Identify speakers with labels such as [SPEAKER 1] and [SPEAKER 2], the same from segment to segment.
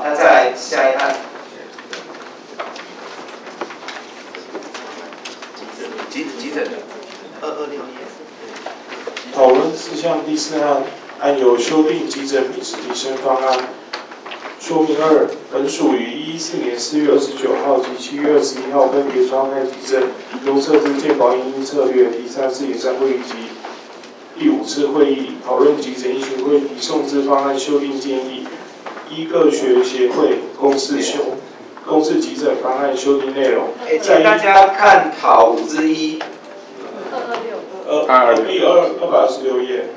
[SPEAKER 1] 那再来下一案。急诊的226页。
[SPEAKER 2] 讨论事项第4案，案由修订急诊品质提升方案。说明2，本署于114年4月29号及7月21号分别召开急诊优测之健保因应策略第3次研商会议及第5次会议，讨论急诊医学会提送之方案修订建议，依各学协会公示急诊方案修订内容。
[SPEAKER 1] 请大家看考5之1。
[SPEAKER 2] 第226页。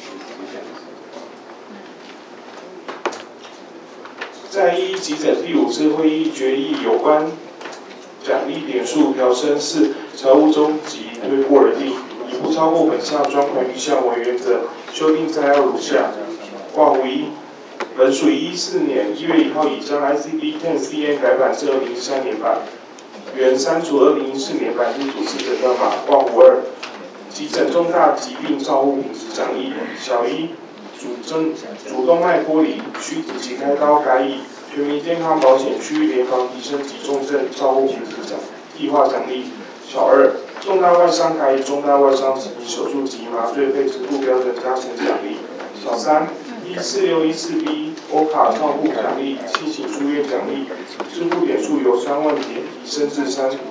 [SPEAKER 2] 在急诊第5次会议决议有关奖励点数调升是财务中及推过而定，以不超过本项专款预项为原则，修订摘要如下：括弧1，本属114年1月1号已将 ICD-10-CM 改版至2013年版，原删除2014年版之主次诊断码。括弧2，急诊重大疾病照护品质奖励小一。主动脉剥离需紧急开刀改以全民健康保险区域联防提升急重症照护品质计划奖励。小2，重大外伤改以重大外伤紧急手术及麻醉费支付标准加成奖励。小3，14614B 欧卡照护奖励新型住院奖励，支付点数由3万点提升至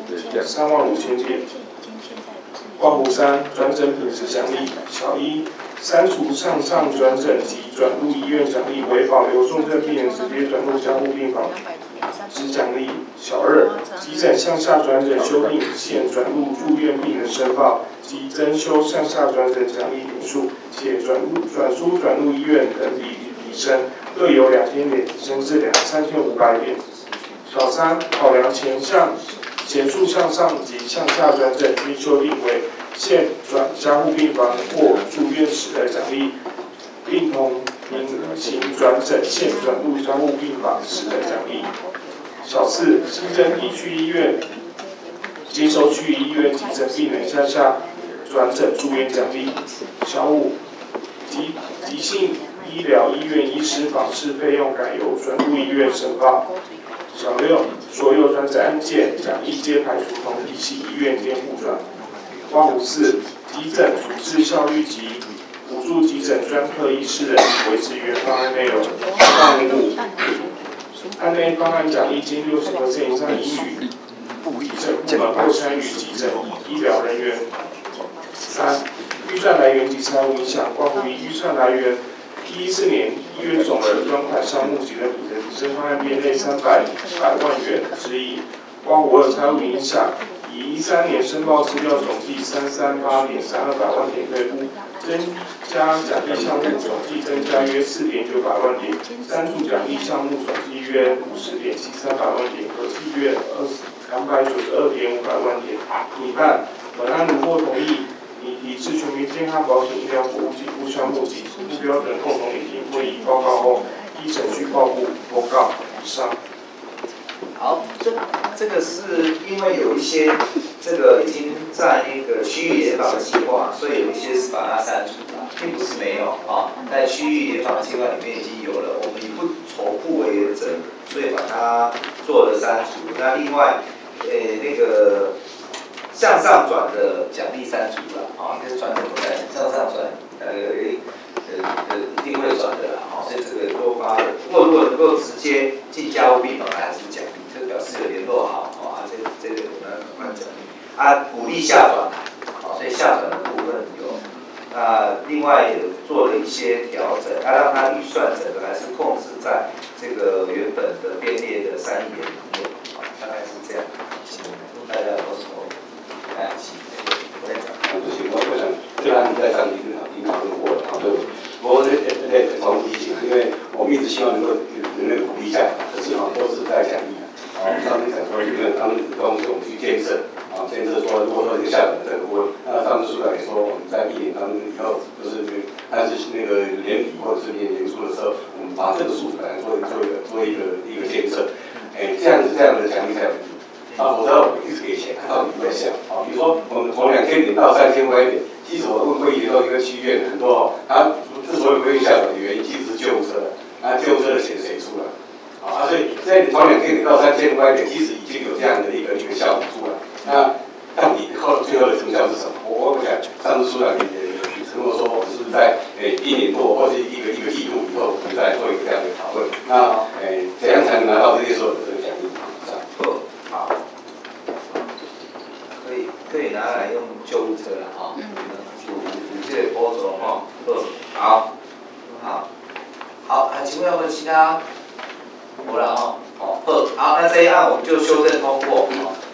[SPEAKER 2] 35000点。括弧3，转诊品质奖励小一。删除向上转诊及转入医院奖励，为保留重症病人直接转入加护病房之奖励。小2，急诊向下转诊修订现转入住院病人申报及增修向下转诊奖励点数，且转输转入医院等比例提升，各由2000点提升至3500点。小3，考量前述向上及向下转诊均修订为现转加护病房或住院时的奖励，并同平行转诊现转入加护病房时的奖励。小4，新增地区医院接收区域医院急诊病人向下转诊住院奖励。小5，急性医疗医院医师访视费用改由转入医院申报。小6，所有转诊案件奖励皆排除同体系医院间互转。括弧4，急诊处置效率及补助急诊专科医师人力维持原方案内容。括弧5，案内方案奖励经60%以上应与急诊部门或参与急诊医疗人员。3，预算来源及财务影响。括弧1，预算来源114年1月总额专款项目及人品质提升方案编内300万元之一。括弧2，财务影响。以13年申报资料总计338点3200万点退步，增加奖励项目总计增加约4.900万点，删除奖励项目总计约50点7300万点，合计约292.500万点。拟办本案如获同意，拟提至全民健康保险医疗服务给付项目及目标等共同拟定会议报告后，依程序报告。以上。
[SPEAKER 1] 好，这个是因为有一些这个已经在那个区域联防的计划，所以有一些是把它删除了，并不是没有啊。在区域联防计划里面已经有了，我们以不重复为原则，所以把它做了删除。那另外，那个向上转的奖励删除了啊，这个转的不在向上转，一定会转的啦，所以这个多发了。不过如果能够直接进加护病房，还是奖励，这表示有联络好这个我们慢慢奖励。鼓励下转，所以下转的部分有。另外也做了一些调整，让它预算整个还是控制在这个原本的编列的3亿元里面，大概是这样。大家有什么我在讲。
[SPEAKER 3] 我想这个案子在上已经讨论过了，对。我重提醒，因为我们一直希望能够鼓励下，可是都是在奖励。上面讲说，因为他们公司我们去监测，监测说如果说这个下转的这个部分，那上次署长也说我们在1年当中以后，就是但是那个年底或者是年初的时候，我们把这个数字来做一个监测，这样的奖励才有意义。否则我们一直给钱，到底不会效。比如说我们从2000点到3500点，其实我问会议的时候，一个区院很多他之所以不愿意下转的原因，其实是救护车，救护车的钱谁出了？ 啊，所以在从2000到3500点，其实已经有这样的一个效果出来。那到底最后的成效是什么？我想上次署长也承诺说，我们是不是在1年多或者一个季度以后，我们再来做一个这样的讨论？那怎样才能拿到这些所有的这个奖励？
[SPEAKER 1] 好，可以拿来用救护车了哈，辅这个波种哈，好，好，请问有没有其他？没了哈，好，那这一案我们就修正通过。